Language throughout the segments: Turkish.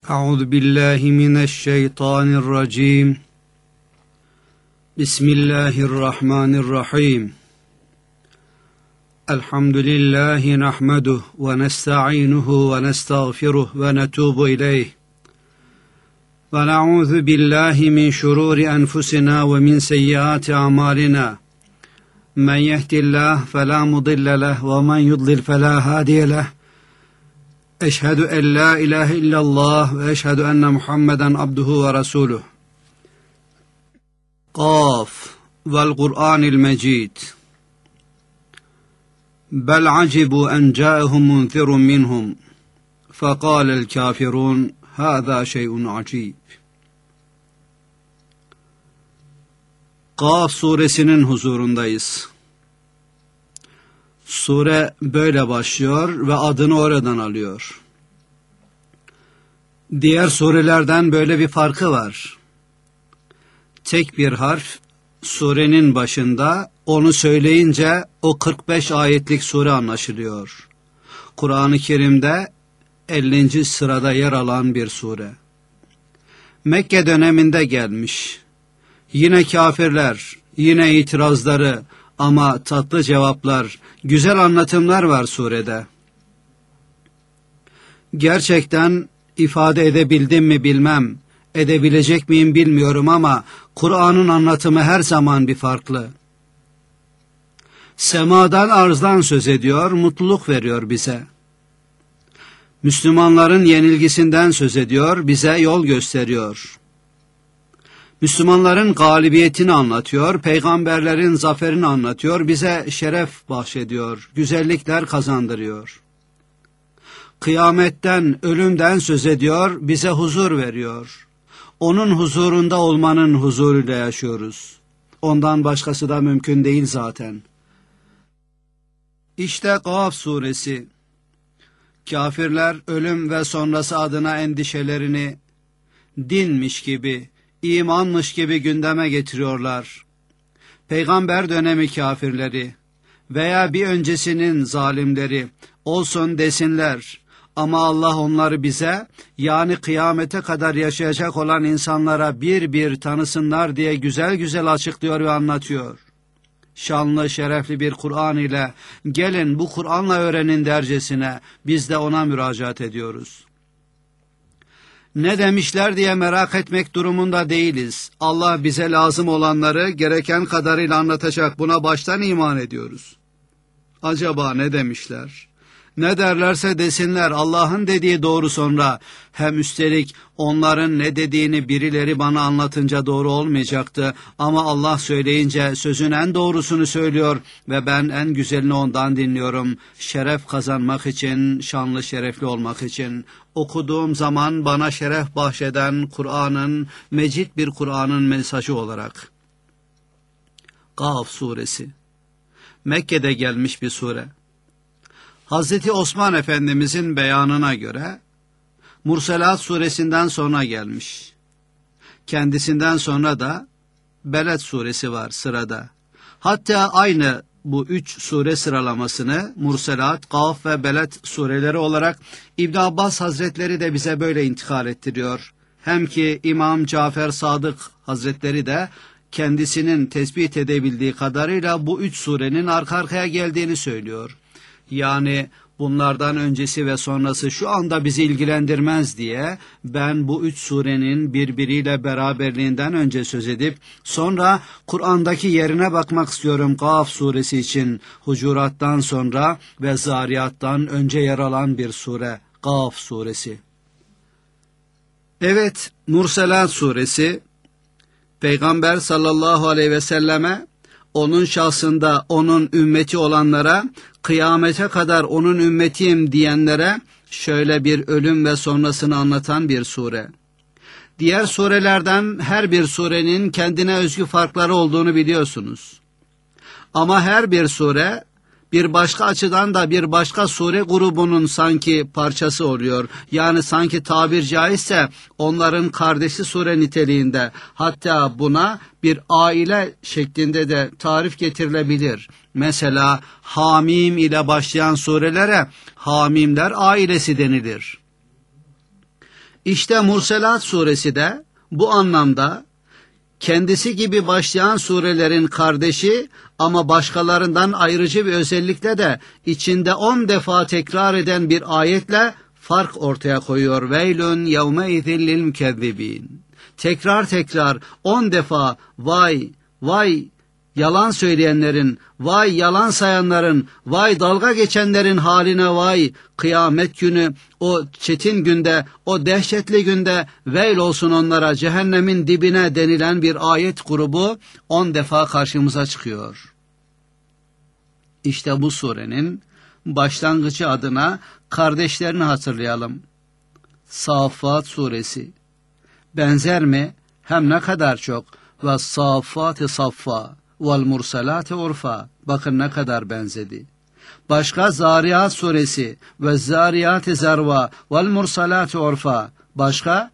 أعوذ بالله من الشيطان الرجيم بسم الله الرحمن الرحيم الحمد لله نحمده ونستعينه ونستغفره ونتوب إليه ونعوذ بالله من شرور أنفسنا ومن سيئات أعمالنا من يهد الله فلا مضل له ومن يضلل فلا هادي له أشهد أن لا إله إلا الله وأشهد أن محمدا عبده ورسوله قاف والقرآن المجيد بل عجبوا أن جاءهم منذر منهم فقال الكافرون هذا شيء عجيب. Kaf suresinin huzurundayız. Sure böyle başlıyor ve adını oradan alıyor. Diğer surelerden böyle bir farkı var. Tek bir harf surenin başında, onu söyleyince o 45 ayetlik sure anlaşılıyor. Kur'an-ı Kerim'de 50. sırada yer alan bir sure. Mekke döneminde gelmiş. Yine kafirler, yine itirazları ama tatlı cevaplar, güzel anlatımlar var surede. Gerçekten ifade edebildim mi bilmem, edebilecek miyim bilmiyorum ama Kur'an'ın anlatımı her zaman bir farklı. Semadan arzdan söz ediyor, mutluluk veriyor bize. Müslümanların yenilgisinden söz ediyor, bize yol gösteriyor. Müslümanların galibiyetini anlatıyor, peygamberlerin zaferini anlatıyor, bize şeref bahşediyor, güzellikler kazandırıyor. Kıyametten, ölümden söz ediyor, bize huzur veriyor. Onun huzurunda olmanın huzuruyla yaşıyoruz. Ondan başkası da mümkün değil zaten. İşte Kaf suresi. Kafirler ölüm ve sonrası adına endişelerini dinmiş gibi, İmanmış gibi gündeme getiriyorlar. Peygamber dönemi kafirleri veya bir öncesinin zalimleri olsun desinler ama Allah onları bize, yani kıyamete kadar yaşayacak olan insanlara bir bir tanısınlar diye güzel güzel açıklıyor ve anlatıyor. Şanlı şerefli bir Kur'an ile gelin bu Kur'an'la öğrenin dercesine biz de ona müracaat ediyoruz. Ne demişler diye merak etmek durumunda değiliz. Allah bize lazım olanları gereken kadarıyla anlatacak. Buna baştan iman ediyoruz. Acaba ne demişler? Ne derlerse desinler, Allah'ın dediği doğru sonra. Hem üstelik onların ne dediğini birileri bana anlatınca doğru olmayacaktı. Ama Allah söyleyince sözün en doğrusunu söylüyor ve ben en güzelini ondan dinliyorum. Şeref kazanmak için, şanlı şerefli olmak için. Okuduğum zaman bana şeref bahşeden Kur'an'ın, mecid bir Kur'an'ın mesajı olarak. Kaf suresi. Mekke'de gelmiş bir sure. Hazreti Osman Efendimizin beyanına göre Murselat suresinden sonra gelmiş. Kendisinden sonra da Beled suresi var sırada. Hatta aynı bu 3 sure sıralamasını Murselat, Kaf ve Beled sureleri olarak İbn Abbas Hazretleri de bize böyle intikal ettiriyor. Hem ki İmam Cafer Sadık Hazretleri de kendisinin tespit edebildiği kadarıyla bu 3 surenin arka arkaya geldiğini söylüyor. Yani bunlardan öncesi ve sonrası şu anda bizi ilgilendirmez diye ben bu 3 surenin birbiriyle beraberliğinden önce söz edip sonra Kur'an'daki yerine bakmak istiyorum Kaf suresi için. Hucurat'tan sonra ve Zariyat'tan önce yer alan bir sure Kaf suresi. Evet, Murselat suresi Peygamber sallallahu aleyhi ve selleme, onun şahsında onun ümmeti olanlara, kıyamete kadar onun ümmetiyim diyenlere şöyle bir ölüm ve sonrasını anlatan bir sure. Diğer surelerden her bir surenin kendine özgü farkları olduğunu biliyorsunuz. Ama her bir sure bir başka açıdan da bir başka sure grubunun sanki parçası oluyor. Yani sanki tabir caizse onların kardeşi sure niteliğinde. Hatta buna bir aile şeklinde de tarif getirilebilir. Mesela Hamim ile başlayan surelere Hamimler ailesi denilir. İşte Murselat suresi de bu anlamda kendisi gibi başlayan surelerin kardeşi ama başkalarından ayrıcı bir özellikle de içinde 10 defa tekrar eden bir ayetle fark ortaya koyuyor. Veylün yevmeizin lil mükezzibin. Tekrar tekrar 10 defa vay vay yalan söyleyenlerin, vay yalan sayanların, vay dalga geçenlerin haline vay, kıyamet günü, o çetin günde, o dehşetli günde veil olsun onlara, cehennemin dibine denilen bir ayet grubu 10 defa karşımıza çıkıyor. İşte bu surenin başlangıcı adına kardeşlerini hatırlayalım. Saffat suresi. Benzer mi? Hem ne kadar çok. Ve saffat-ı saffa. Vel mursalati urfa. Bakın ne kadar benzedi. Başka Zariyat suresi ve Zariyat-ı zarva vel mursalati urfa. Başka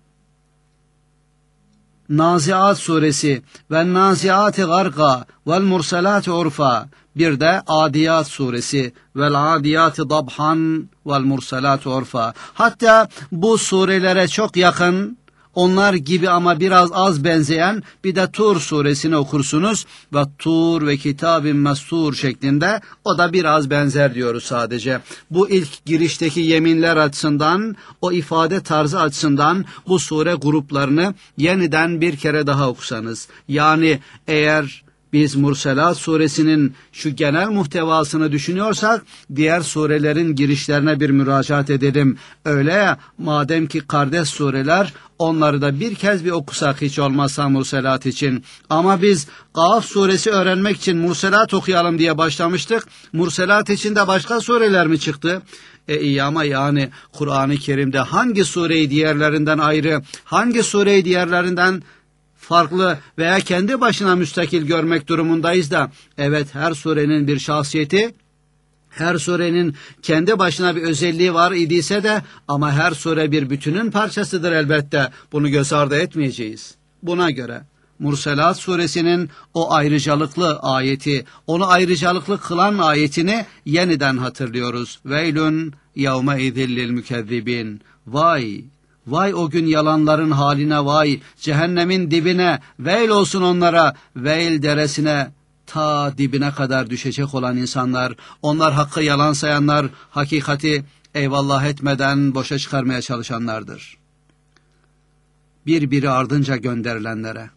Naziat suresi ve Naziat-ı garga vel mursalati urfa. Bir de Adiyat suresi vel Adiyat-ı dabhan vel mursalati urfa. Hatta bu surelere çok yakın, onlar gibi ama biraz az benzeyen bir de Tur suresini okursunuz ve Tur ve Kitab-ı Mestur şeklinde, o da biraz benzer diyoruz sadece. Bu ilk girişteki yeminler açısından, o ifade tarzı açısından bu sure gruplarını yeniden bir kere daha okusanız, yani eğer biz Murselat suresinin şu genel muhtevasını düşünüyorsak, diğer surelerin girişlerine bir müracaat edelim. Öyle ya, madem ki kardeş sureler, onları da bir kez bir okusak hiç olmazsa Murselat için. Ama biz Kaf suresi öğrenmek için Murselat okuyalım diye başlamıştık. Murselat için de başka sureler mi çıktı? İyi ama yani Kur'an-ı Kerim'de hangi sureyi diğerlerinden ayrı, hangi sureyi diğerlerinden farklı veya kendi başına müstakil görmek durumundayız da, evet, her surenin bir şahsiyeti, her surenin kendi başına bir özelliği var idiyse de, ama her sure bir bütünün parçasıdır elbette. Bunu göz ardı etmeyeceğiz. Buna göre Murselat suresinin o ayrıcalıklı ayeti, onu ayrıcalıklı kılan ayetini yeniden hatırlıyoruz. Veylün yevme izillil mükezzibin. Vay! Vay o gün yalanların haline vay, cehennemin dibine, veil olsun onlara, veil deresine ta dibine kadar düşecek olan insanlar, onlar hakkı yalan sayanlar, hakikati eyvallah etmeden boşa çıkarmaya çalışanlardır. Birbiri ardınca gönderilenlere,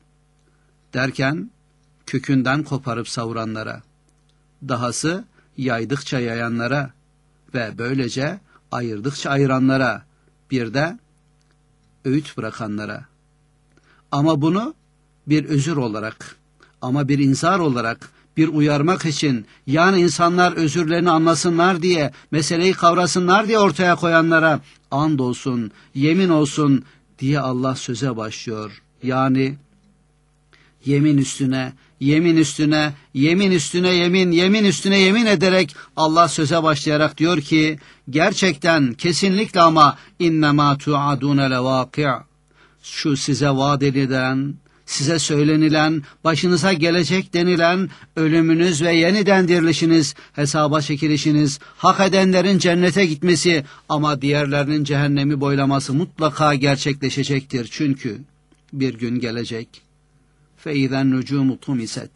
derken kökünden koparıp savuranlara, dahası yaydıkça yayanlara ve böylece ayırdıkça ayıranlara, bir de öğüt bırakanlara. Ama bunu bir özür olarak, ama bir inzar olarak, bir uyarmak için, yani insanlar özürlerini anlasınlar diye, meseleyi kavrasınlar diye ortaya koyanlara and olsun, yemin olsun diye Allah söze başlıyor. Yani yemin üstüne, yemin üstüne, yemin üstüne yemin, yemin üstüne yemin ederek Allah söze başlayarak diyor ki, gerçekten, kesinlikle ama innema tu'adune levâki', şu size vaat edilen, size söylenilen, başınıza gelecek denilen ölümünüz ve yeniden dirilişiniz, hesaba çekilişiniz, hak edenlerin cennete gitmesi ama diğerlerinin cehennemi boylaması mutlaka gerçekleşecektir. Çünkü bir gün gelecek. فَاِذَا النُّجُومُ طُمِسَتْ,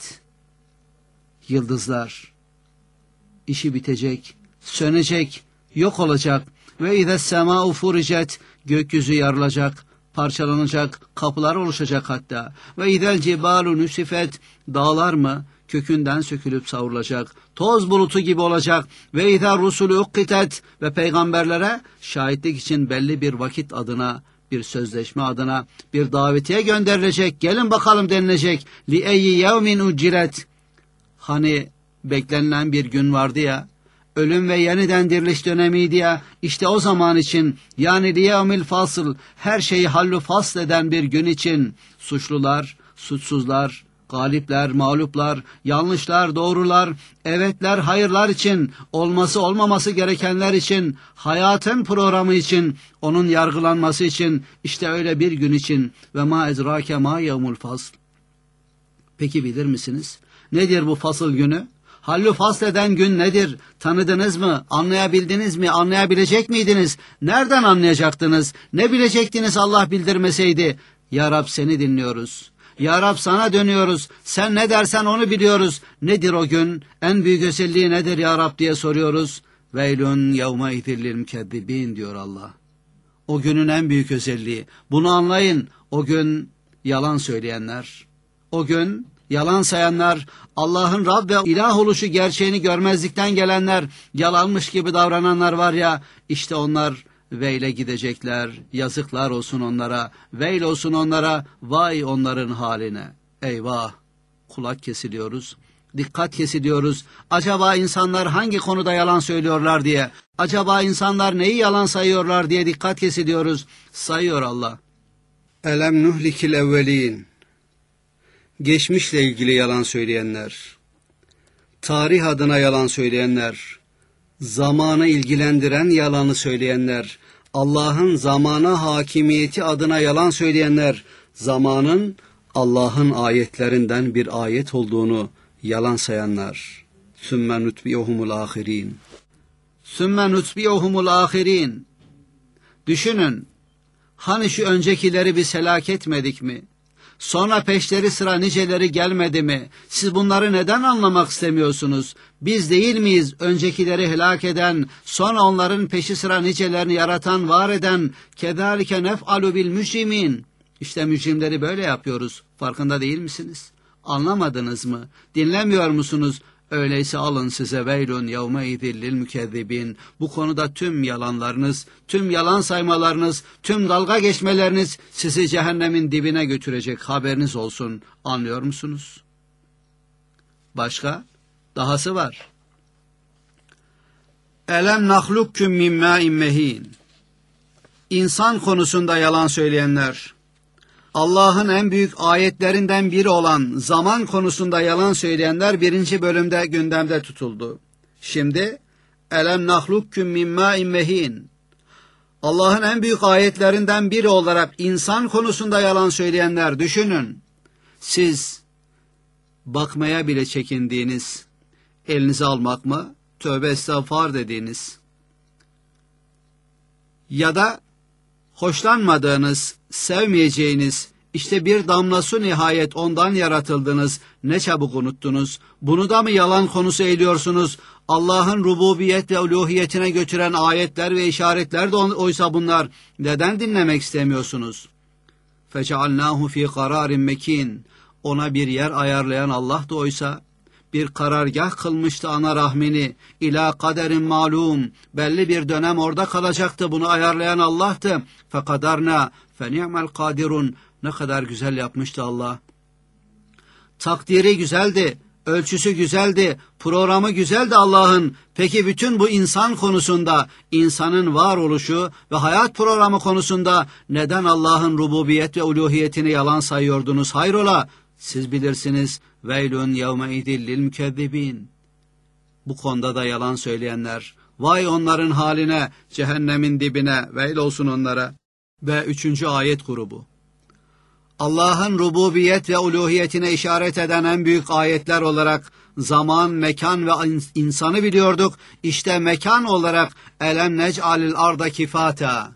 yıldızlar, işi bitecek, sönecek, yok olacak. وَاِذَا السَّمَاءُ فُرِجَتْ, gökyüzü yarılacak, parçalanacak, kapılar oluşacak hatta. وَاِذَا الْجِبَالُ نُسِفَتْ, dağlar mı? Kökünden sökülüp savrulacak, toz bulutu gibi olacak. وَاِذَا الرُّسُلُ اُقِّتَتْ, ve peygamberlere şahitlik için belli bir vakit adına, bir sözleşme adına bir davetiye gönderilecek, gelin bakalım denilecek. لِأَيِّ يَوْمٍ اُجِّلَتْ, hani beklenilen bir gün vardı ya, ölüm ve yeniden diriliş dönemiydi ya, işte o zaman için, yani liyevmil fasıl, her şeyi hallu fasl eden bir gün için, suçlular, suçsuzlar, galipler, mağluplar, yanlışlar, doğrular, evetler, hayırlar için, olması olmaması gerekenler için, hayatın programı için, onun yargılanması için, işte öyle bir gün için. Ve ma ezrake ma yevmul fasl. Peki bilir misiniz? Nedir bu fasıl günü? Hallu fasleden gün nedir? Tanıdınız mı? Anlayabildiniz mi? Anlayabilecek miydiniz? Nereden anlayacaktınız? Ne bilecektiniz Allah bildirmeseydi? Ya Rab seni dinliyoruz. Ya Rab sana dönüyoruz. Sen ne dersen onu biliyoruz. Nedir o gün? En büyük özelliği nedir ya Rab diye soruyoruz. Veylun yevme idillil mükezzibin diyor Allah. O günün en büyük özelliği. Bunu anlayın. O gün yalan söyleyenler, o gün yalan sayanlar, Allah'ın Rab ve ilah oluşu gerçeğini görmezlikten gelenler, yalanmış gibi davrananlar var ya, işte onlar veyle gidecekler. Yazıklar olsun onlara, veil olsun onlara, vay onların haline. Eyvah! Kulak kesiliyoruz, dikkat kesiliyoruz. Acaba insanlar hangi konuda yalan söylüyorlar diye, acaba insanlar neyi yalan sayıyorlar diye dikkat kesiliyoruz. Sayıyor Allah. Elem nuhlikil evvelin. Geçmişle ilgili yalan söyleyenler, tarih adına yalan söyleyenler, zamanı ilgilendiren yalanı söyleyenler, Allah'ın zamana hakimiyeti adına yalan söyleyenler, zamanın Allah'ın ayetlerinden bir ayet olduğunu yalan sayanlar. Sümme nutbi'uhumul ahirin. Sümme nutbi'uhumul ahirin. Düşünün, hani şu öncekileri biz helak etmedik mi? Sonra peşleri sıra niceleri gelmedi mi? Siz bunları neden anlamak istemiyorsunuz? Biz değil miyiz öncekileri helak eden, sonra onların peşi sıra nicelerini yaratan, var eden? Kedalike nef'alu bil mücrimin. İşte mücrimleri böyle yapıyoruz. Farkında değil misiniz? Anlamadınız mı? Dinlemiyor musunuz? Öyleyse alın size veylun yevme idillil mükezzibin. Bu konuda tüm yalanlarınız, tüm yalan saymalarınız, tüm dalga geçmeleriniz sizi cehennemin dibine götürecek, haberiniz olsun. Anlıyor musunuz? Başka? Dahası var. Elem nahlukkum min mâin mehin. İnsan konusunda yalan söyleyenler, Allah'ın en büyük ayetlerinden biri olan zaman konusunda yalan söyleyenler 1. bölümde gündemde tutuldu. Şimdi elem nahlukkum min mâin mehin. Allah'ın en büyük ayetlerinden biri olarak insan konusunda yalan söyleyenler, düşünün. Siz bakmaya bile çekindiğiniz, elinize almak mı, tövbe estağfar dediğiniz ya da hoşlanmadığınız, sevmeyeceğiniz, işte bir damla su nihayet ondan yaratıldınız, ne çabuk unuttunuz. Bunu da mı yalan konusu ediyorsunuz? Allah'ın rububiyet ve uluhiyetine götüren ayetler ve işaretler de oysa bunlar. Neden dinlemek istemiyorsunuz? فَجَعَلْنَاهُ ف۪ي قَرَارٍ مَك۪ينَ. Ona bir yer ayarlayan Allah da oysa, bir karargah kılmıştı ana rahmini, ila kaderin malum, belli bir dönem orada kalacaktı, bunu ayarlayan Allah'tı. Fekadarna feni'mel kadirun. Ne kadar güzel yapmıştı Allah. Takdiri güzeldi, ölçüsü güzeldi, programı güzeldi Allah'ın. Peki bütün bu insan konusunda, insanın varoluşu ve hayat programı konusunda neden Allah'ın rububiyet ve uluhiyetini yalan sayıyordunuz? Hayrola? Siz bilirsiniz. Veylun yevme idillil mükezzibin. Bu konuda da yalan söyleyenler, vay onların haline, cehennemin dibine, veil olsun onlara. Ve 3. ayet grubu. Allah'ın rububiyet ve uluhiyetine işaret eden en büyük ayetler olarak zaman, mekan ve insanı biliyorduk. İşte mekan olarak elem nec'alil arda kifata.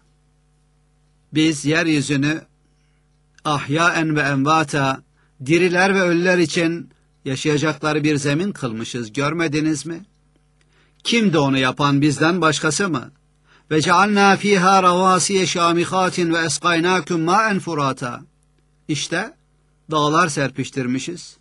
Biz yeryüzünü ahyaen ve envata, diriler ve ölüler için yaşayacakları bir zemin kılmışız. Görmediniz mi? Kimdi onu yapan, bizden başkası mı? Ve cealna fiha ravasiye şamihatin ve esqaynakum ma'en furata. İşte dağlar serpiştirmişiz,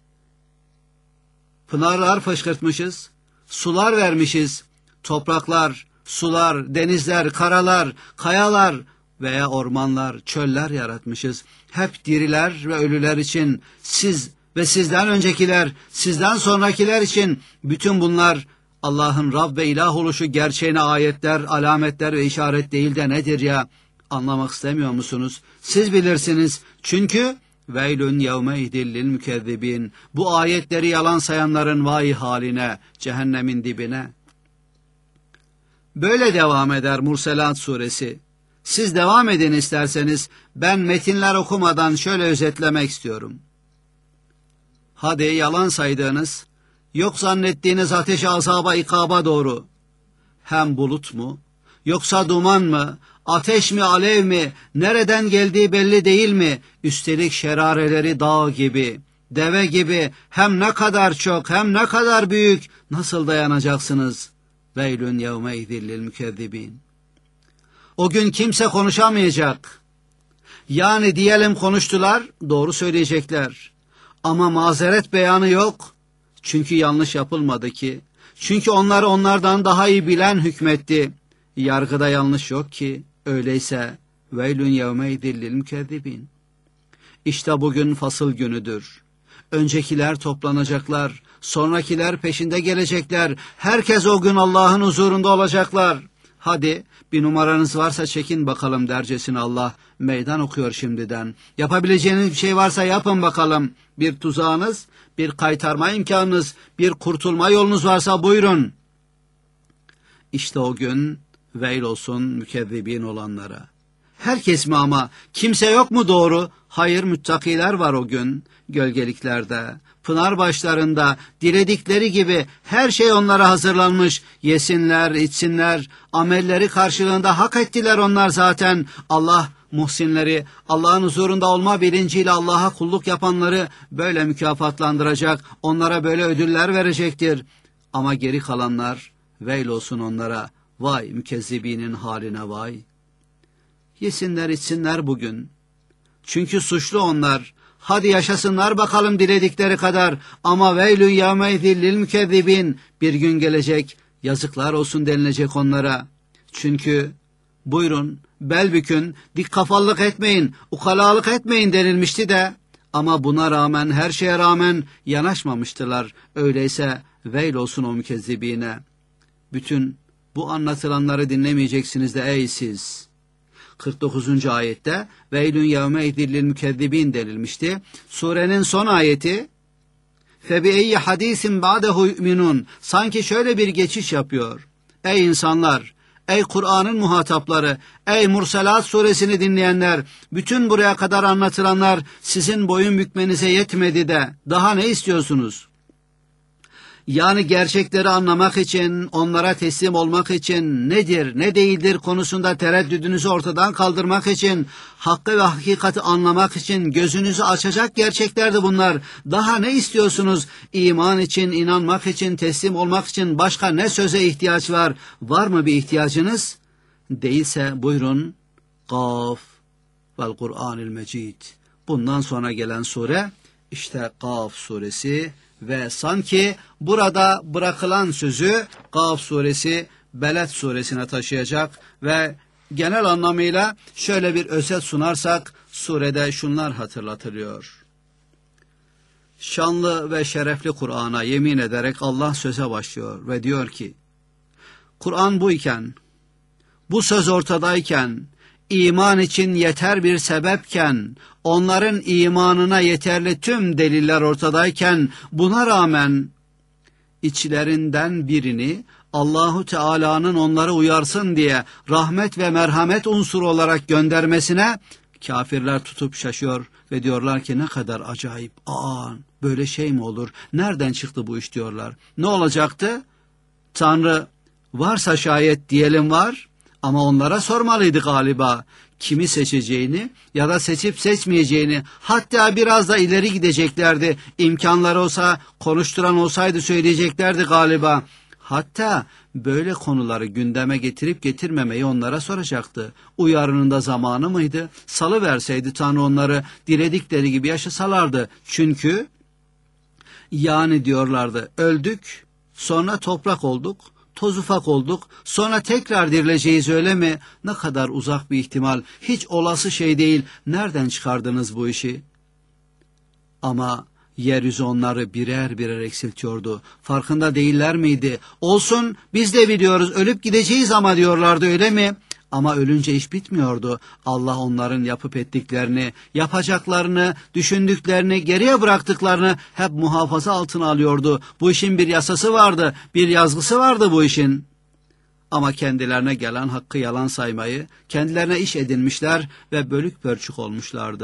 pınarlar fışkırtmışız, sular vermişiz, topraklar, sular, denizler, karalar, kayalar veya ormanlar, çöller yaratmışız. Hep diriler ve ölüler için, siz ve sizden öncekiler, sizden sonrakiler için. Bütün bunlar Allah'ın Rab ve ilah oluşu gerçeğine ayetler, alametler ve işaret değil de nedir ya? Anlamak istemiyor musunuz? Siz bilirsiniz. Çünkü veylün yevme idillil mükezzibin. Bu ayetleri yalan sayanların vay haline, cehennemin dibine. Böyle devam eder Murselat suresi. Siz devam edin isterseniz, ben metinler okumadan şöyle özetlemek istiyorum. Hadi yalan saydığınız, Yok zannettiğiniz ateşe, azaba, ikaba doğru. Hem bulut mu, yoksa duman mı, ateş mi, alev mi, nereden geldiği belli değil mi? Üstelik şerareleri dağ gibi, deve gibi, hem ne kadar çok, hem ne kadar büyük, nasıl dayanacaksınız? Veylün yevmeydin lil mükezzibin. O gün kimse konuşamayacak. Yani diyelim konuştular, doğru söyleyecekler. Ama mazeret beyanı yok. Çünkü yanlış yapılmadı ki. Çünkü onları onlardan daha iyi bilen hükmetti. Yargıda yanlış yok ki. Öyleyse veylün yevmeydin lil mükezzibin. İşte bugün fasıl günüdür. Öncekiler toplanacaklar, sonrakiler peşinde gelecekler. Herkes o gün Allah'ın huzurunda olacaklar. Hadi bir numaranız varsa çekin bakalım dercesine Allah meydan okuyor şimdiden. Yapabileceğiniz bir şey varsa yapın bakalım. Bir tuzağınız, bir kaytarma imkanınız, bir kurtulma yolunuz varsa buyurun. İşte o gün veil olsun mükezzibin olanlara. Herkes mi ama? Kimse yok mu doğru? Hayır, müttakiler var o gün. Gölgeliklerde, pınar başlarında, diledikleri gibi her şey onlara hazırlanmış. Yesinler, içsinler, amelleri karşılığında hak ettiler onlar zaten. Allah muhsinleri, Allah'ın huzurunda olma bilinciyle Allah'a kulluk yapanları böyle mükafatlandıracak, onlara böyle ödüller verecektir. Ama geri kalanlar, veil olsun onlara, vay mükezzibinin haline vay. Yesinler içsinler bugün. Çünkü suçlu onlar. Hadi yaşasınlar bakalım diledikleri kadar. Ama veylün yevmeydin lil mükezzibin. Bir gün gelecek, yazıklar olsun denilecek onlara. Çünkü buyurun, bel bükün, dik kafallık etmeyin, ukalalık etmeyin denilmişti de. Ama buna rağmen, her şeye rağmen yanaşmamıştılar. Öyleyse veil olsun o mükezzibine. Bütün bu anlatılanları dinlemeyeceksiniz de ey siz. 49. ayette veylün yevmeydin lil mükezzibin denilmişti. Surenin son ayeti febieyyi hadisin ba'dehu yu'minun. Sanki şöyle bir geçiş yapıyor. Ey insanlar, ey Kur'an'ın muhatapları, ey Murselat suresini dinleyenler, bütün buraya kadar anlatılanlar sizin boyun bükmenize yetmedi de daha ne istiyorsunuz? Yani gerçekleri anlamak için, onlara teslim olmak için, nedir, ne değildir konusunda tereddüdünüzü ortadan kaldırmak için, hakkı ve hakikati anlamak için gözünüzü açacak gerçeklerdi bunlar. Daha ne istiyorsunuz? İman için, inanmak için, teslim olmak için başka ne söze ihtiyaç var? Var mı bir ihtiyacınız? Değilse buyurun. Kaf vel Kur'anil Mecid. Bundan sonra gelen sure işte Kaf suresi. Ve sanki burada bırakılan sözü Kaf suresi Beled suresine taşıyacak ve genel anlamıyla şöyle bir özet sunarsak surede şunlar hatırlatılıyor. Şanlı ve şerefli Kur'an'a yemin ederek Allah söze başlıyor ve diyor ki, Kur'an bu iken, bu söz ortadayken, iman için yeter bir sebepken, onların imanına yeterli tüm deliller ortadayken, buna rağmen içlerinden birini Allahu Teala'nın onları uyarsın diye rahmet ve merhamet unsuru olarak göndermesine kafirler tutup şaşıyor ve diyorlar ki ne kadar acayip, böyle şey mi olur, nereden çıktı bu iş diyorlar. Ne olacaktı? Tanrı varsa şayet diyelim var, ama onlara sormalıydı galiba kimi seçeceğini ya da seçip seçmeyeceğini, hatta biraz da ileri gideceklerdi. İmkanları olsa, konuşturan olsaydı söyleyeceklerdi galiba. Hatta böyle konuları gündeme getirip getirmemeyi onlara soracaktı. Uyarının da zamanı mıydı? Salıverseydi Tanrı onları diledikleri gibi yaşasalardı. Çünkü yani diyorlardı, öldük, sonra toprak olduk, toz ufak olduk, sonra tekrar dirileceğiz öyle mi? Ne kadar uzak bir ihtimal, hiç olası şey değil. Nereden çıkardınız bu işi? Ama yeryüzü onları birer birer eksiltiyordu. Farkında değiller miydi? Olsun, biz de biliyoruz, ölüp gideceğiz ama diyorlardı öyle mi? Ama ölünce iş bitmiyordu. Allah onların yapıp ettiklerini, yapacaklarını, düşündüklerini, geriye bıraktıklarını hep muhafaza altına alıyordu. Bu işin bir yasası vardı, bir yazgısı vardı bu işin. Ama kendilerine gelen hakkı yalan saymayı, kendilerine iş edinmişler ve bölük pörçük olmuşlardı.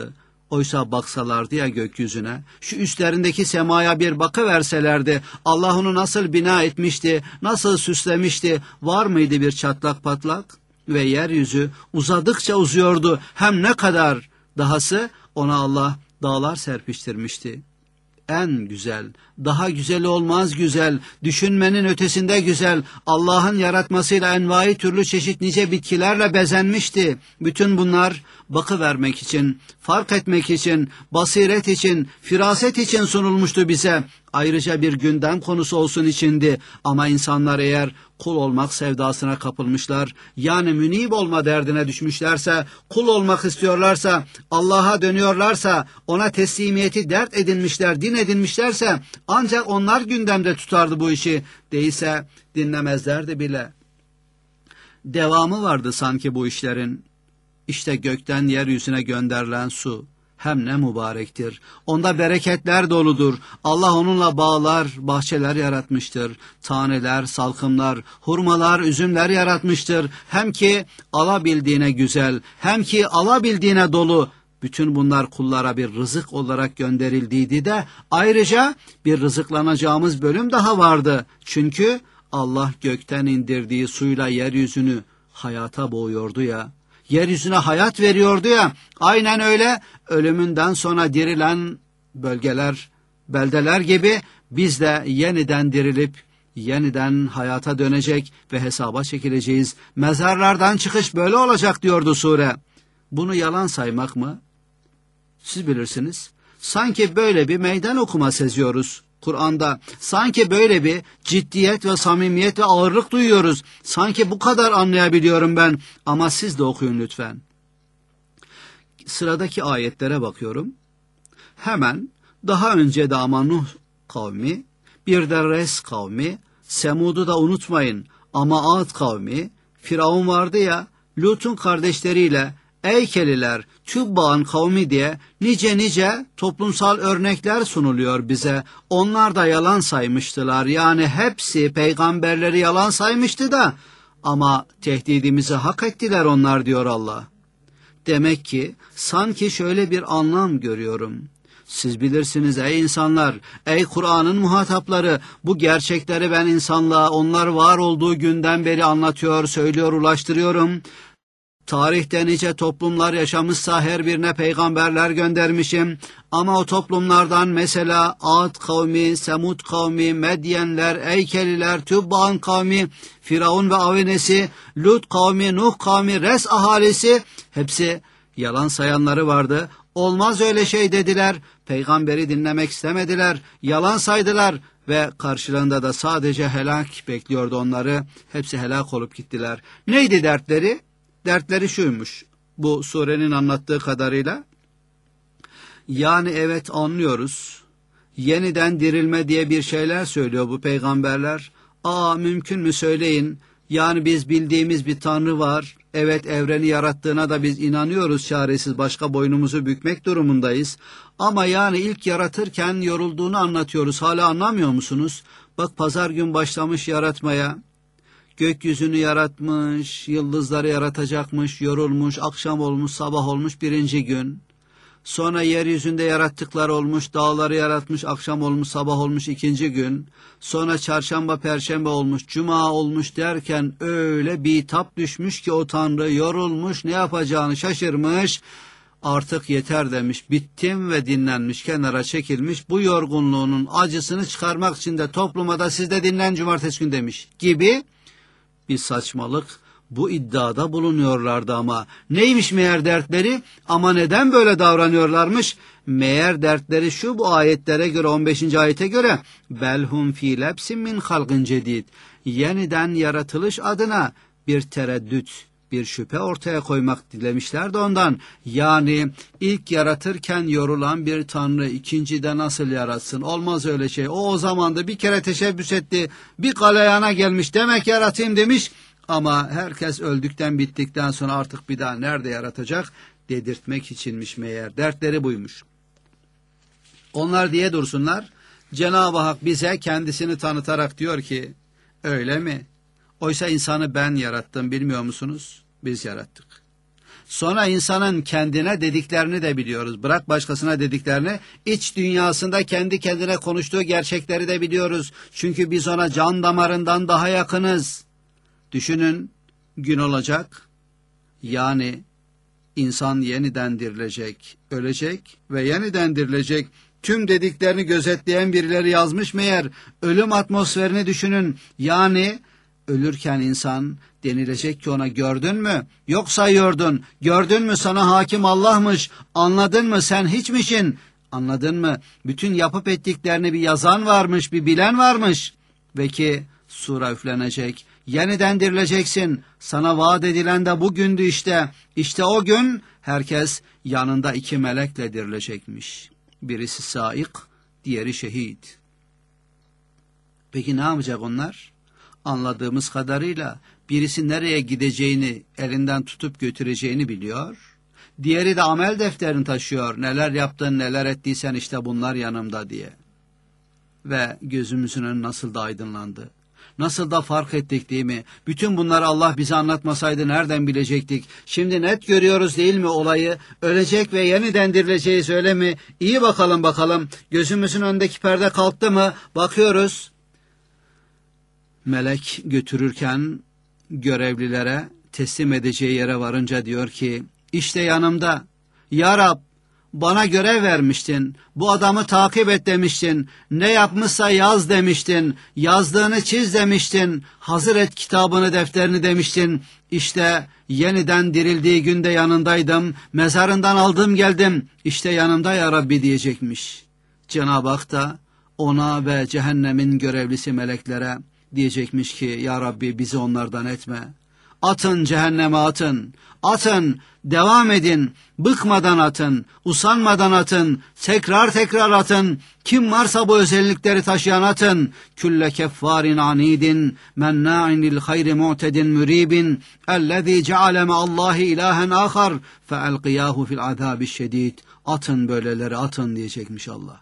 Oysa baksalardı ya gökyüzüne, şu üstlerindeki semaya bir bakıverselerdi, Allah onu nasıl bina etmişti, nasıl süslemişti, var mıydı bir çatlak patlak? Ve yeryüzü uzadıkça uzuyordu, hem ne kadar, dahası ona Allah dağlar serpiştirmişti. En güzel, daha güzel olmaz güzel, düşünmenin ötesinde güzel, Allah'ın yaratmasıyla envai türlü çeşit nice bitkilerle bezenmişti. Bütün bunlar bakıvermek için, fark etmek için, basiret için, firaset için sunulmuştu bize. Ayrıca bir gündem konusu olsun içindi. Ama insanlar eğer kul olmak sevdasına kapılmışlar, yani münib olma derdine düşmüşlerse, kul olmak istiyorlarsa, Allah'a dönüyorlarsa, ona teslimiyeti dert edinmişler, din edinmişlerse, ancak onlar gündemde tutardı bu işi. Değilse dinlemezlerdi bile. Devamı vardı sanki bu işlerin. İşte gökten yeryüzüne gönderilen su. Hem ne mübarektir. Onda bereketler doludur. Allah onunla bağlar, bahçeler yaratmıştır. Taneler, salkımlar, hurmalar, üzümler yaratmıştır. Hem ki alabildiğine güzel, hem ki alabildiğine dolu. Bütün bunlar kullara bir rızık olarak gönderildiydi de ayrıca bir rızıklanacağımız bölüm daha vardı. Çünkü Allah gökten indirdiği suyla yeryüzünü hayata boğuyordu ya. Yeryüzüne hayat veriyordu ya, aynen öyle ölümünden sonra dirilen bölgeler, beldeler gibi biz de yeniden dirilip yeniden hayata dönecek ve hesaba çekileceğiz. Mezarlardan çıkış böyle olacak diyordu sure. Bunu yalan saymak mı? Siz bilirsiniz. Sanki böyle bir meydan okuma seziyoruz Kur'an'da. Sanki böyle bir ciddiyet ve samimiyet ve ağırlık duyuyoruz. Sanki bu kadar anlayabiliyorum ben. Ama siz de okuyun lütfen. Sıradaki ayetlere bakıyorum. Hemen daha önce de ama Nuh kavmi, bir de Res kavmi, Semud'u da unutmayın. Ama Ad kavmi, Firavun vardı ya, Lut'un kardeşleriyle Eykeliler, Tübba'nın kavmi diye nice toplumsal örnekler sunuluyor bize. Onlar da yalan saymıştılar. Yani hepsi peygamberleri yalan saymıştı da ama tehdidimizi hak ettiler onlar diyor Allah. Demek ki sanki şöyle bir anlam görüyorum. Siz bilirsiniz ey insanlar, ey Kur'an'ın muhatapları, bu gerçekleri ben insanlığa onlar var olduğu günden beri anlatıyor, söylüyor, ulaştırıyorum. Tarihte nice toplumlar yaşamışsa her birine peygamberler göndermişim. Ama o toplumlardan mesela Ad kavmi, Semud kavmi, Medyenler, Eykeliler, Tübba'nın kavmi, Firavun ve avenesi, Lut kavmi, Nuh kavmi, Res ahalisi hepsi yalan sayanları vardı. Olmaz öyle şey dediler. Peygamberi dinlemek istemediler. Yalan saydılar ve karşılığında da sadece helak bekliyordu onları. Hepsi helak olup gittiler. Neydi dertleri? Dertleri şuymuş bu surenin anlattığı kadarıyla. Yani evet anlıyoruz. Yeniden dirilme diye bir şeyler söylüyor bu peygamberler. Mümkün mü söyleyin. Yani biz bildiğimiz bir tanrı var. Evet evreni yarattığına da biz inanıyoruz çaresiz başka boynumuzu bükmek durumundayız. Ama yani ilk yaratırken yorulduğunu anlatıyoruz. Hala anlamıyor musunuz? Bak pazar gün başlamış yaratmaya. Gökyüzünü yaratmış, yıldızları yaratacakmış, yorulmuş, akşam olmuş, sabah olmuş birinci gün. Sonra yeryüzünde yarattıkları olmuş, dağları yaratmış, akşam olmuş, sabah olmuş ikinci gün. Sonra çarşamba, perşembe olmuş, cuma olmuş derken öyle bitap düşmüş ki o Tanrı yorulmuş, ne yapacağını şaşırmış. Artık yeter demiş, bittim ve dinlenmiş, kenara çekilmiş. Bu yorgunluğunun acısını çıkarmak için de topluma da siz de dinlen cumartesi gün demiş gibi bir saçmalık. Bu iddiada bulunuyorlardı ama. Neymiş meğer dertleri? Ama neden böyle davranıyorlarmış? Meğer dertleri şu bu ayetlere göre 15. ayete göre belhum fi lebsin min halqin cedid. Yeniden yaratılış adına bir tereddüt, bir şüphe ortaya koymak dilemişlerdi ondan. Yani ilk yaratırken yorulan bir tanrı ikincide nasıl yaratsın? Olmaz öyle şey. O zaman da bir kere teşebbüs etti. Bir galeyana gelmiş demek yaratayım demiş. Ama herkes öldükten bittikten sonra artık bir daha nerede yaratacak dedirtmek içinmiş meğer. Dertleri buymuş. Onlar diye dursunlar. Cenab-ı Hak bize kendisini tanıtarak diyor ki öyle mi? Oysa insanı ben yarattım bilmiyor musunuz? Biz yarattık. Sonra insanın kendine dediklerini de biliyoruz. Bırak başkasına dediklerini, iç dünyasında kendi kendine konuştuğu gerçekleri de biliyoruz. Çünkü biz ona can damarından daha yakınız. Düşünün, gün olacak, yani insan yeniden dirilecek, ölecek ve yeniden dirilecek. Tüm dediklerini gözetleyen birileri yazmış meğer. Ölüm atmosferini düşünün. Yani ölürken insan denilecek ki ona, gördün mü? Yok sayıyordun. Gördün mü, sana hakim Allah'mış. Anladın mı, sen hiçmişin. Anladın mı? Bütün yapıp ettiklerini bir yazan varmış, bir bilen varmış. Ve ki sura üflenecek. Yeniden dirileceksin. Sana vaat edilen de bugündü işte. İşte o gün herkes yanında 2 melekle dirilecekmiş. Birisi saik, diğeri şehit. Peki ne yapacak onlar? Anladığımız kadarıyla birisi nereye gideceğini, elinden tutup götüreceğini biliyor. Diğeri de amel defterini taşıyor. Neler yaptın, neler ettiysen işte bunlar yanımda diye. Ve gözümüzün önü nasıl da aydınlandı. Nasıl da fark ettik değil mi? Bütün bunları Allah bize anlatmasaydı nereden bilecektik? Şimdi net görüyoruz değil mi olayı? Ölecek ve yeniden dirileceğiz, öyle mi? İyi bakalım. Gözümüzün önündeki perde kalktı mı? Bakıyoruz. Melek götürürken görevlilere teslim edeceği yere varınca diyor ki, işte yanımda. Ya Rab, bana görev vermiştin, bu adamı takip et demiştin, ne yapmışsa yaz demiştin, yazdığını çiz demiştin, hazır et kitabını, defterini demiştin. İşte yeniden dirildiği günde yanındaydım, mezarından aldım geldim, işte yanımda ya Rabbi diyecekmiş. Cenab-ı Hak da ona ve cehennemin görevlisi meleklere diyecekmiş ki, ya Rabbi bizi onlardan etme. Atın cehenneme, atın, devam edin, bıkmadan atın, usanmadan atın, tekrar atın, kim varsa bu özellikleri taşıyan atın. Külle keffarin anidin, menna'in lil hayri mu'tedin müribin, ellezî ceale me'allâhi ilâhen âkhar, fe'elqiyâhu fil azâbişşedîd. Atın böyleleri, atın diyecekmiş Allah.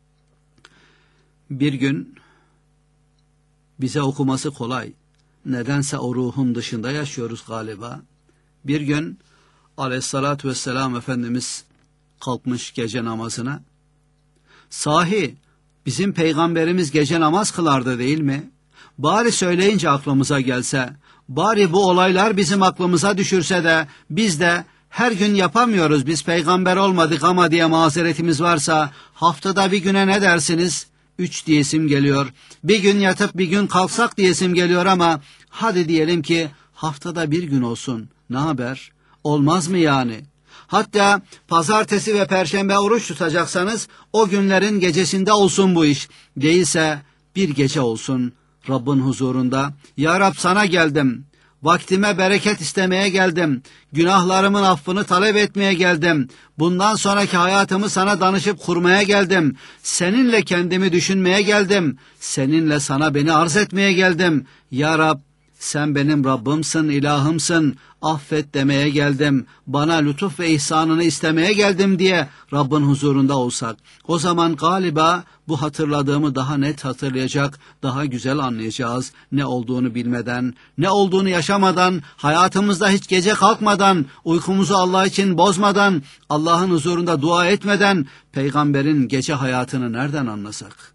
Bir gün bize okuması kolay. Nedense o ruhun dışında yaşıyoruz galiba. Bir gün aleyhissalatü vesselam Efendimiz kalkmış gece namazına. Sahi bizim peygamberimiz gece namaz kılardı değil mi? Bari söyleyince aklımıza gelse, bari bu olaylar bizim aklımıza düşürse de biz de her gün yapamıyoruz, biz peygamber olmadık ama diye mazeretimiz varsa, haftada bir güne ne dersiniz? 3 diyesim geliyor. Bir gün yatıp bir gün kalksak diyesim geliyor ama hadi diyelim ki haftada bir gün olsun. Ne haber? Olmaz mı yani? Hatta pazartesi ve perşembe oruç tutacaksanız o günlerin gecesinde olsun bu iş. Değilse bir gece olsun Rabbin huzurunda. Ya Rab, sana geldim. Vaktime bereket istemeye geldim. Günahlarımın affını talep etmeye geldim. Bundan sonraki hayatımı sana danışıp kurmaya geldim. Seninle kendimi düşünmeye geldim. Seninle sana beni arz etmeye geldim. Ya Rab, sen benim Rabbimsin, ilahımsın. Affet demeye geldim. Bana lütuf ve ihsanını istemeye geldim diye Rabbin huzurunda olsak, o zaman galiba bu hatırladığımı daha net hatırlayacak, daha güzel anlayacağız. Ne olduğunu bilmeden, ne olduğunu yaşamadan, hayatımızda hiç gece kalkmadan, uykumuzu Allah için bozmadan, Allah'ın huzurunda dua etmeden peygamberin gece hayatını nereden anlasak?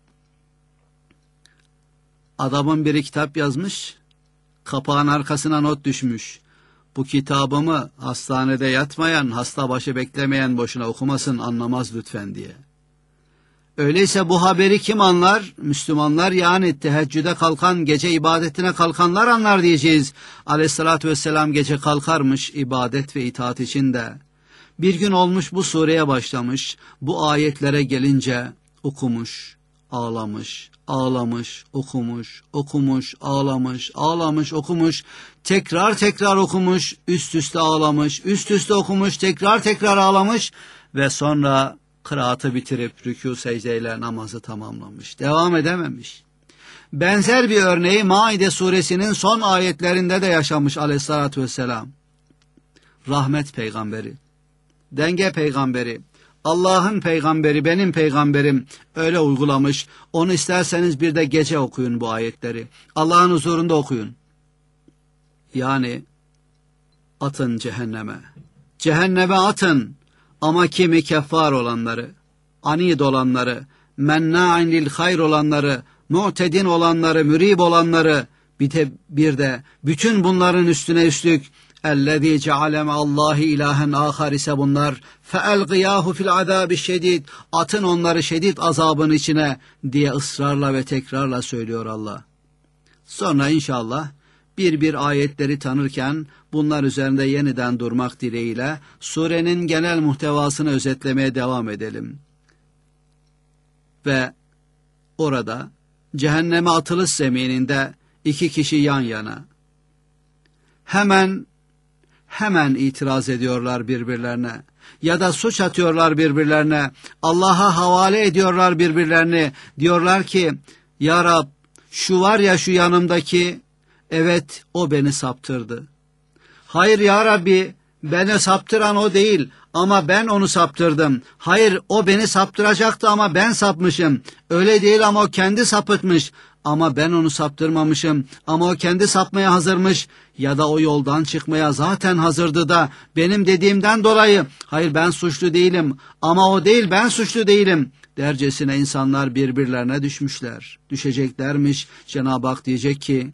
Adamın biri kitap yazmış, kapağın arkasına not düşmüş. Bu kitabımı hastanede yatmayan, hasta başı beklemeyen boşuna okumasın, anlamaz lütfen diye. Öyleyse bu haberi kim anlar? Müslümanlar, yani teheccüde kalkan, gece ibadetine kalkanlar anlar diyeceğiz. Aleyhissalatü vesselam gece kalkarmış ibadet ve itaat içinde. Bir gün olmuş bu sureye başlamış, bu ayetlere gelince okumuş, ağlamış, okumuş, okumuş, tekrar okumuş, üst üste ağlamış, üst üste okumuş, tekrar ağlamış ve sonra kıraatı bitirip rükû secdeyle namazı tamamlamış. Devam edememiş. Benzer bir örneği Maide suresinin son ayetlerinde de yaşamış aleyhissalatü vesselam. Rahmet peygamberi, denge peygamberi, Allah'ın peygamberi, benim peygamberim öyle uygulamış. Onu isterseniz bir de gece okuyun bu ayetleri. Allah'ın huzurunda okuyun. Yani atın cehenneme. cehenneme atın. Ama kimi keffar olanları, anid olanları, menna'in lil hayr olanları, mu'tedin olanları, mürib olanları, bir de bütün bunların üstüne üstlük اَلَّذ۪ي جَعَلَمَ اللّٰهِ ilahen ahar ise bunlar فَاَلْقِيَاهُ fil azâbi şedid, atın onları şedid azabın içine diye ısrarla ve tekrarla söylüyor Allah. Sonra inşallah bir ayetleri tanırken bunlar üzerinde yeniden durmak dileğiyle surenin genel muhtevasını özetlemeye devam edelim. Ve orada cehenneme atılış zemininde iki kişi yan yana. Hemen itiraz ediyorlar birbirlerine ya da suç atıyorlar birbirlerine, Allah'a havale ediyorlar birbirlerini. Diyorlar ki, Ya Rab, şu var ya şu yanımdaki, evet o beni saptırdı. Hayır ya Rabbi, beni saptıran o değil ama ben onu saptırdım. Hayır, o beni saptıracaktı ama ben sapmışım. Öyle değil ama o kendi sapıtmış. Ama ben onu saptırmamışım, ama o kendi sapmaya hazırmış ya da o yoldan çıkmaya zaten hazırdı da benim dediğimden dolayı hayır ben suçlu değilim ama o değil ben suçlu değilim dercesine insanlar birbirlerine düşeceklermiş. Cenab-ı Hak diyecek ki,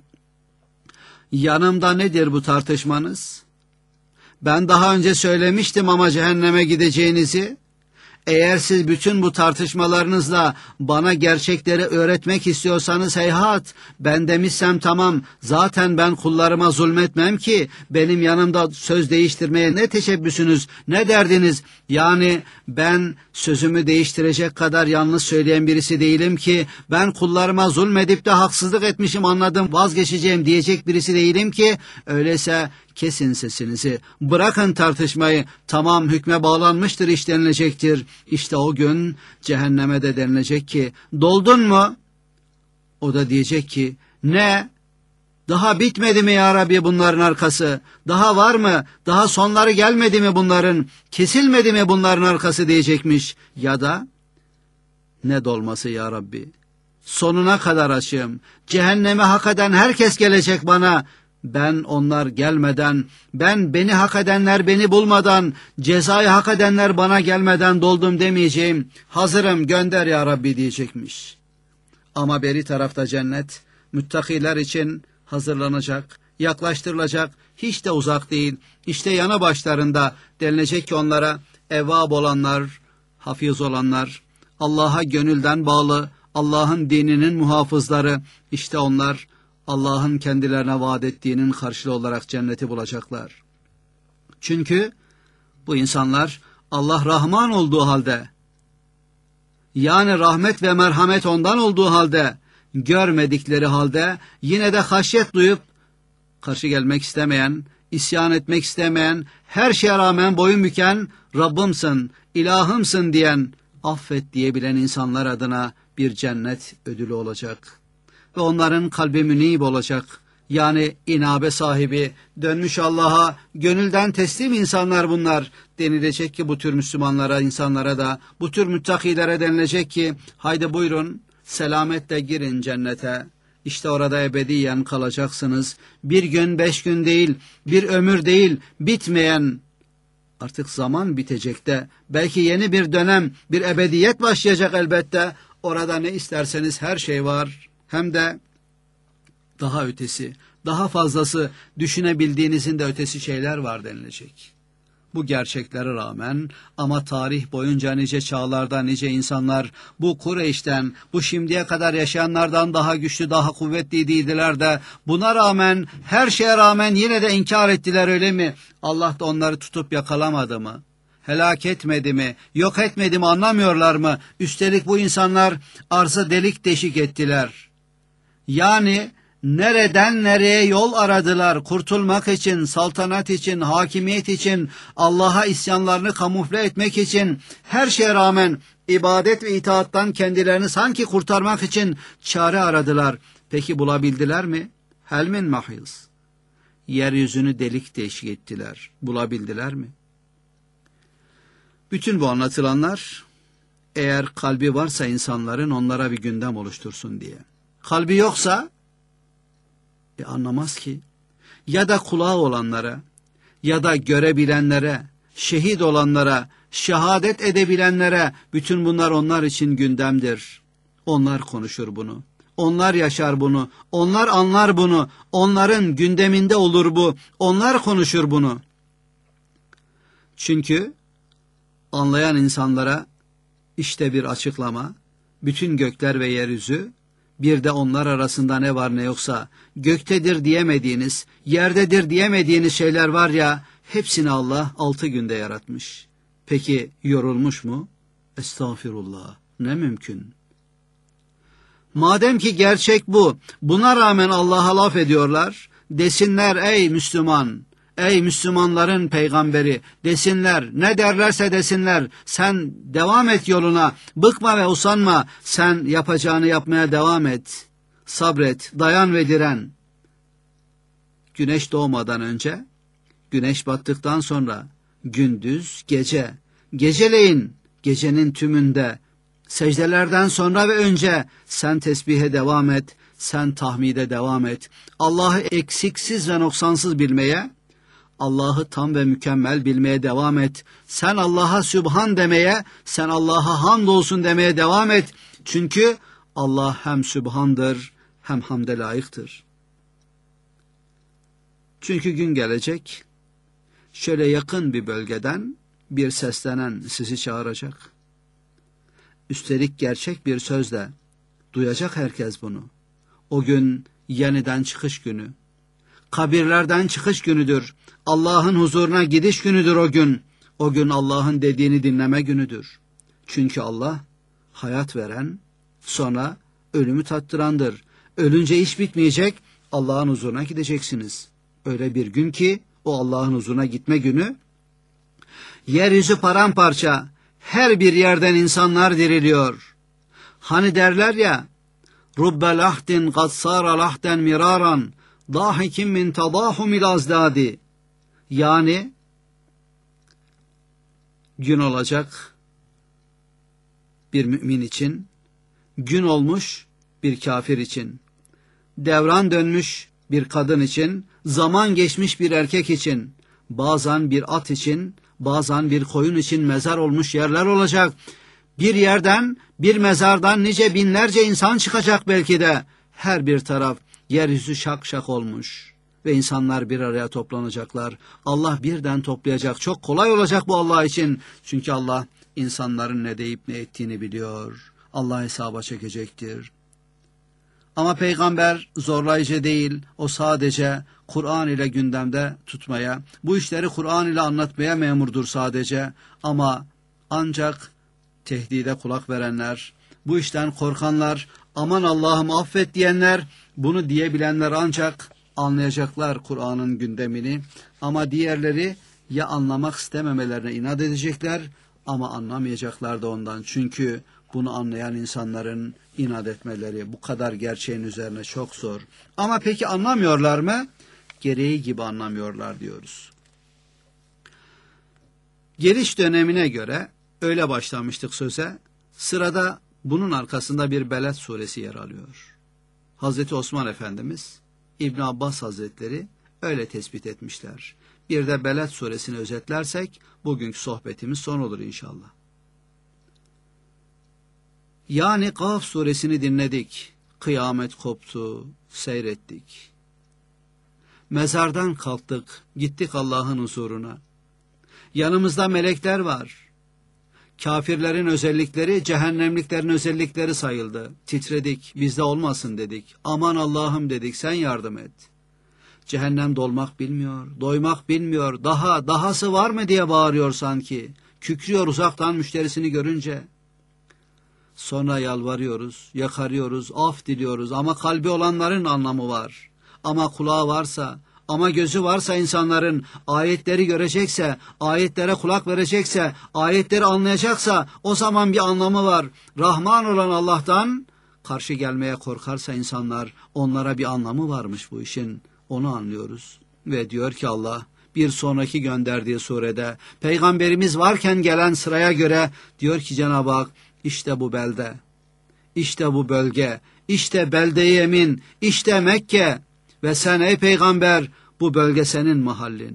yanımda nedir bu tartışmanız? Ben daha önce söylemiştim ama cehenneme gideceğinizi. Eğer siz bütün bu tartışmalarınızla bana gerçekleri öğretmek istiyorsanız heyhat, ben demişsem tamam, zaten ben kullarıma zulmetmem ki, benim yanımda söz değiştirmeye ne teşebbüsünüz, ne derdiniz? Yani ben sözümü değiştirecek kadar yanlış söyleyen birisi değilim ki, ben kullarıma zulmedip de haksızlık etmişim, anladım, vazgeçeceğim diyecek birisi değilim ki, öyleyse kesin sesinizi, bırakın tartışmayı, tamam hükme bağlanmıştır iş denilecektir. İşte o gün cehenneme de denilecek ki, doldun mu? O da diyecek ki, ne? Daha bitmedi mi ya Rabbi bunların arkası? Daha var mı? Daha sonları gelmedi mi bunların? Kesilmedi mi bunların arkası diyecekmiş. Ya da, ne dolması ya Rabbi? Sonuna kadar açığım. Cehenneme hak eden herkes gelecek bana. Ben onlar gelmeden, beni hak edenler beni bulmadan, cezayı hak edenler bana gelmeden doldum demeyeceğim. Hazırım, gönder ya Rabbi diyecekmiş. Ama beri tarafta cennet, müttakiler için hazırlanacak, yaklaştırılacak, hiç de uzak değil. İşte yanı başlarında denilecek ki onlara, evvab olanlar, hafiz olanlar, Allah'a gönülden bağlı, Allah'ın dininin muhafızları, işte onlar, Allah'ın kendilerine vaat ettiğinin karşılığı olarak cenneti bulacaklar. Çünkü bu insanlar Allah Rahman olduğu halde, yani rahmet ve merhamet ondan olduğu halde, görmedikleri halde yine de haşyet duyup karşı gelmek istemeyen, isyan etmek istemeyen, her şeye rağmen boyun büken, Rabbimsin, ilahımsın diyen, affet diyebilen insanlar adına bir cennet ödülü olacak. Ve onların kalbi münib olacak. Yani inabe sahibi, dönmüş Allah'a gönülden teslim insanlar bunlar. Denilecek ki bu tür Müslümanlara, insanlara da, bu tür müttakilere denilecek ki, haydi buyurun, selametle girin cennete. İşte orada ebediyen kalacaksınız. Bir gün, 5 gün değil, bir ömür değil, bitmeyen, artık zaman bitecek de, belki yeni bir dönem, bir ebediyet başlayacak elbette. Orada ne isterseniz her şey var. Hem de daha ötesi, daha fazlası, düşünebildiğinizin de ötesi şeyler var denilecek. Bu gerçeklere rağmen ama tarih boyunca nice çağlarda nice insanlar bu Kureyş'ten, bu şimdiye kadar yaşayanlardan daha güçlü, daha kuvvetliydiler de buna rağmen, her şeye rağmen yine de inkar ettiler, öyle mi? Allah da onları tutup yakalamadı mı? Helak etmedi mi? Yok etmedi mi? Anlamıyorlar mı? Üstelik bu insanlar arzı delik deşik ettiler. Yani nereden nereye yol aradılar kurtulmak için, saltanat için, hakimiyet için, Allah'a isyanlarını kamufle etmek için, her şeye rağmen ibadet ve itaattan kendilerini sanki kurtarmak için çare aradılar. Peki bulabildiler mi? Hel min mahiz. Yeryüzünü delik deşik ettiler. Bulabildiler mi? Bütün bu anlatılanlar, eğer kalbi varsa insanların onlara bir gündem oluştursun diye. Kalbi yoksa anlamaz ki. Ya da kulağı olanlara, ya da görebilenlere, şehit olanlara, şehadet edebilenlere, bütün bunlar onlar için gündemdir. Onlar konuşur bunu. Onlar yaşar bunu. Onlar anlar bunu. Onların gündeminde olur bu. Onlar konuşur bunu. Çünkü anlayan insanlara işte bir açıklama, bütün gökler ve yeryüzü, bir de onlar arasında ne var ne yoksa, göktedir diyemediğiniz, yerdedir diyemediğiniz şeyler var ya, hepsini Allah 6 günde yaratmış. Peki yorulmuş mu? Estağfirullah, ne mümkün. Madem ki gerçek bu, buna rağmen Allah'a laf ediyorlar, desinler ey Müslüman, ey Müslümanların peygamberi, desinler, ne derlerse desinler, sen devam et yoluna, bıkma ve usanma, sen yapacağını yapmaya devam et, sabret, dayan ve diren. Güneş doğmadan önce, güneş battıktan sonra, gündüz, gece, geceleyin, gecenin tümünde, secdelerden sonra ve önce sen tesbihe devam et, sen tahmide devam et. Allah'ı eksiksiz ve noksansız bilmeye, Allah'ı tam ve mükemmel bilmeye devam et. Sen Allah'a Sübhan demeye, sen Allah'a hamdolsun demeye devam et. Çünkü Allah hem Sübhan'dır hem hamde layıktır. Çünkü gün gelecek, şöyle yakın bir bölgeden bir seslenen sizi çağıracak. Üstelik gerçek bir sözle duyacak herkes bunu. O gün yeniden çıkış günü. Kabirlerden çıkış günüdür. Allah'ın huzuruna gidiş günüdür o gün. O gün Allah'ın dediğini dinleme günüdür. Çünkü Allah hayat veren, sonra ölümü tattırandır. Ölünce iş bitmeyecek, Allah'ın huzuruna gideceksiniz. Öyle bir gün ki o Allah'ın huzuruna gitme günü, yeryüzü paramparça, her bir yerden insanlar diriliyor. Hani derler ya, Rubbe lahdin kad sara lahden miraran, dahikim min tadahumil azdadi. Yani gün olacak bir mümin için, gün olmuş bir kafir için, devran dönmüş bir kadın için, zaman geçmiş bir erkek için, bazen bir at için, bazen bir koyun için mezar olmuş yerler olacak. Bir yerden, bir mezardan nice binlerce insan çıkacak belki de. Her bir taraf yeryüzü şak şak olmuş ve insanlar bir araya toplanacaklar. Allah birden toplayacak. Çok kolay olacak bu Allah için. Çünkü Allah insanların ne deyip ne ettiğini biliyor. Allah hesaba çekecektir. Ama peygamber zorlayıcı değil, o sadece Kur'an ile gündemde tutmaya, bu işleri Kur'an ile anlatmaya memurdur sadece. Ama ancak tehdide kulak verenler, bu işten korkanlar, aman Allah'ım affet diyenler, bunu diyebilenler ancak anlayacaklar Kur'an'ın gündemini. Ama diğerleri ya anlamak istememelerine inat edecekler ama anlamayacaklar da ondan. Çünkü bunu anlayan insanların inat etmeleri bu kadar gerçeğin üzerine çok zor. Ama peki anlamıyorlar mı? Gereği gibi anlamıyorlar diyoruz. Geliş dönemine göre öyle başlamıştık söze. Sırada bunun arkasında bir Beled suresi yer alıyor. Hazreti Osman Efendimiz, İbn Abbas Hazretleri öyle tespit etmişler. Bir de Beled suresini özetlersek bugünkü sohbetimiz son olur inşallah. Yani Kaf suresini dinledik, kıyamet koptu, seyrettik. Mezardan kalktık, gittik Allah'ın huzuruna. Yanımızda melekler var. Kafirlerin özellikleri, cehennemliklerin özellikleri sayıldı. Titredik, bizde olmasın dedik. Aman Allah'ım dedik, sen yardım et. Cehennem dolmak bilmiyor, doymak bilmiyor, dahası var mı diye bağırıyor sanki. Kükrüyor uzaktan müşterisini görünce. Sonra yalvarıyoruz, yakarıyoruz, af diliyoruz ama kalbi olanların anlamı var. Ama kulağı varsa, ama gözü varsa insanların ayetleri görecekse, ayetlere kulak verecekse, ayetleri anlayacaksa o zaman bir anlamı var. Rahman olan Allah'tan karşı gelmeye korkarsa insanlar onlara bir anlamı varmış bu işin. Onu anlıyoruz. Ve diyor ki Allah bir sonraki gönderdiği surede peygamberimiz varken gelen sıraya göre diyor ki Cenab-ı Hak işte bu belde, işte bu bölge, işte belde-i emin, işte Mekke ve sen ey peygamber bu bölge senin mahallin.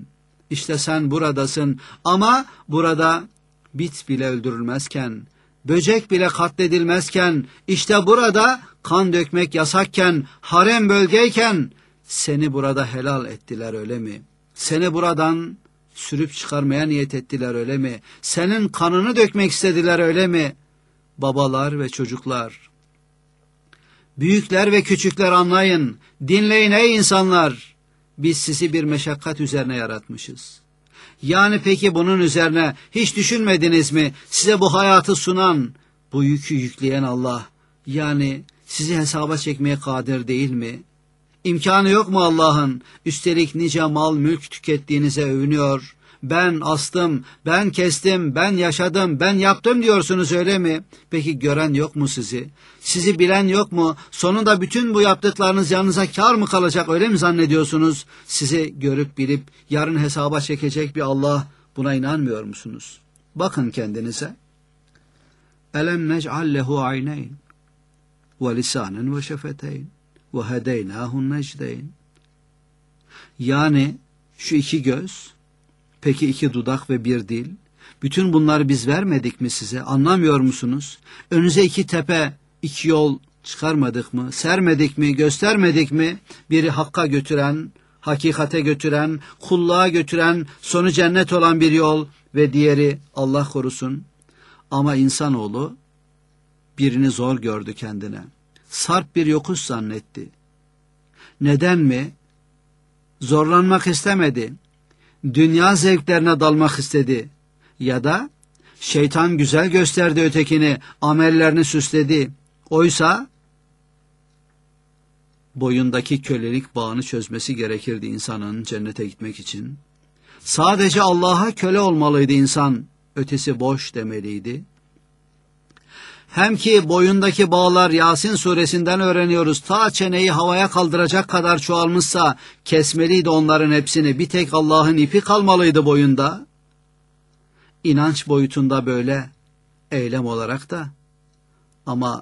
İşte sen buradasın ama burada bit bile öldürülmezken, böcek bile katledilmezken, işte burada kan dökmek yasakken, harem bölgeyken seni burada helal ettiler öyle mi? Seni buradan sürüp çıkarmaya niyet ettiler öyle mi? Senin kanını dökmek istediler öyle mi? Babalar ve çocuklar, büyükler ve küçükler anlayın, dinleyin ey insanlar. Biz sizi bir meşakkat üzerine yaratmışız. Yani peki bunun üzerine hiç düşünmediniz mi? Size bu hayatı sunan, bu yükü yükleyen Allah, yani sizi hesaba çekmeye kadir değil mi? İmkanı yok mu Allah'ın? Üstelik nice mal mülk tükettiğinize övünüyor. Ben astım, ben kestim, ben yaşadım, ben yaptım diyorsunuz öyle mi? Peki gören yok mu sizi? Sizi bilen yok mu? Sonunda bütün bu yaptıklarınız yanınıza kâr mı kalacak öyle mi zannediyorsunuz? Sizi görüp bilip yarın hesaba çekecek bir Allah, buna inanmıyor musunuz? Bakın kendinize. Elem nec'al lehu ayneyn ve lisanen ve şefeteyn ve hedeynâhun necdeyn. Yani şu iki göz, peki iki dudak ve bir dil, bütün bunları biz vermedik mi size? Anlamıyor musunuz? Önünüze iki tepe, iki yol çıkarmadık mı? Sermedik mi? Göstermedik mi? Biri hakka götüren, hakikate götüren, kulluğa götüren, sonu cennet olan bir yol ve diğeri Allah korusun. Ama insanoğlu birini zor gördü kendine. Sarp bir yokuş zannetti. Neden mi? Zorlanmak istemedi. Dünya zevklerine dalmak istedi. Ya da şeytan güzel gösterdi ötekini, amellerini süsledi. Oysa boyundaki kölelik bağını çözmesi gerekirdi insanın cennete gitmek için. Sadece Allah'a köle olmalıydı insan, ötesi boş demeliydi. Hem ki boyundaki bağlar Yasin suresinden öğreniyoruz. Ta çeneyi havaya kaldıracak kadar çoğalmışsa kesmeliydi onların hepsini. Bir tek Allah'ın ipi kalmalıydı boyunda. İnanç boyutunda böyle, eylem olarak da. Ama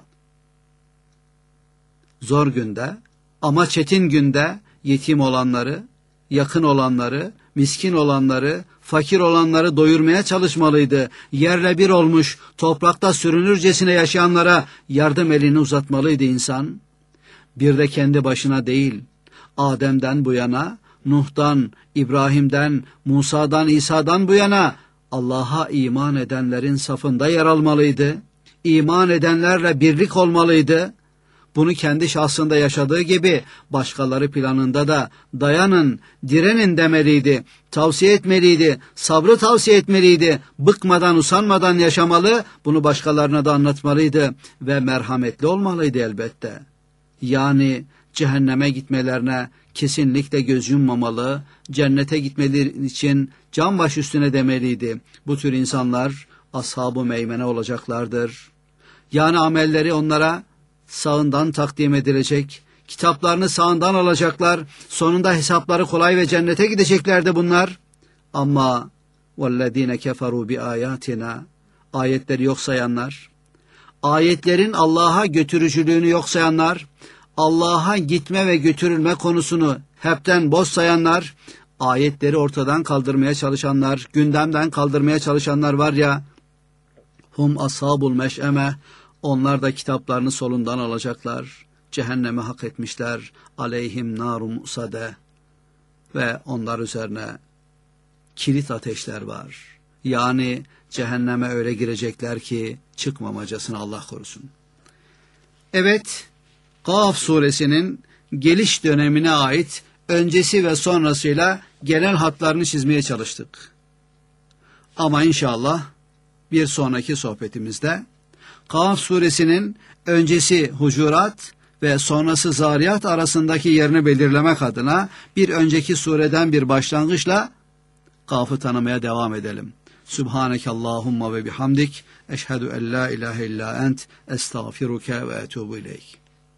zor günde, ama çetin günde yetim olanları, yakın olanları, miskin olanları, fakir olanları doyurmaya çalışmalıydı. Yerle bir olmuş, toprakta sürünürcesine yaşayanlara yardım elini uzatmalıydı insan. Bir de kendi başına değil, Adem'den bu yana, Nuh'dan, İbrahim'den, Musa'dan, İsa'dan bu yana Allah'a iman edenlerin safında yer almalıydı. İman edenlerle birlik olmalıydı. Bunu kendi şahsında yaşadığı gibi başkaları planında da dayanın, direnin demeliydi, tavsiye etmeliydi, sabrı tavsiye etmeliydi, bıkmadan, usanmadan yaşamalı, bunu başkalarına da anlatmalıydı ve merhametli olmalıydı elbette. Yani cehenneme gitmelerine kesinlikle göz yummamalı, cennete gitmeleri için can baş üstüne demeliydi. Bu tür insanlar ashab-ı meymene olacaklardır. Yani amelleri onlara sağından takdim edilecek, kitaplarını sağından alacaklar, sonunda hesapları kolay ve cennete gideceklerdi bunlar. Ama وَالَّذ۪ينَ كَفَرُوا بِآيَاتِنَا, ayetleri yok sayanlar, ayetlerin Allah'a götürücülüğünü yok sayanlar, Allah'a gitme ve götürülme konusunu hepten boş sayanlar, ayetleri ortadan kaldırmaya çalışanlar, gündemden kaldırmaya çalışanlar var ya, hum ashabul meş'eme, onlar da kitaplarını solundan alacaklar. Cehenneme hak etmişler. Aleyhim narum musade. Ve onlar üzerine kilit ateşler var. Yani cehenneme öyle girecekler ki çıkmamacasını Allah korusun. Evet, Kaf suresinin geliş dönemine ait öncesi ve sonrasıyla genel hatlarını çizmeye çalıştık. Ama inşallah bir sonraki sohbetimizde Kaf suresinin öncesi Hucurat ve sonrası Zariyat arasındaki yerini belirlemek adına bir önceki sureden bir başlangıçla Kaf'ı tanımaya devam edelim. Subhaneke Allahumma ve bihamdik. Eşhedü en la ilahe illa ent. Estağfiruke ve etubu ileyk.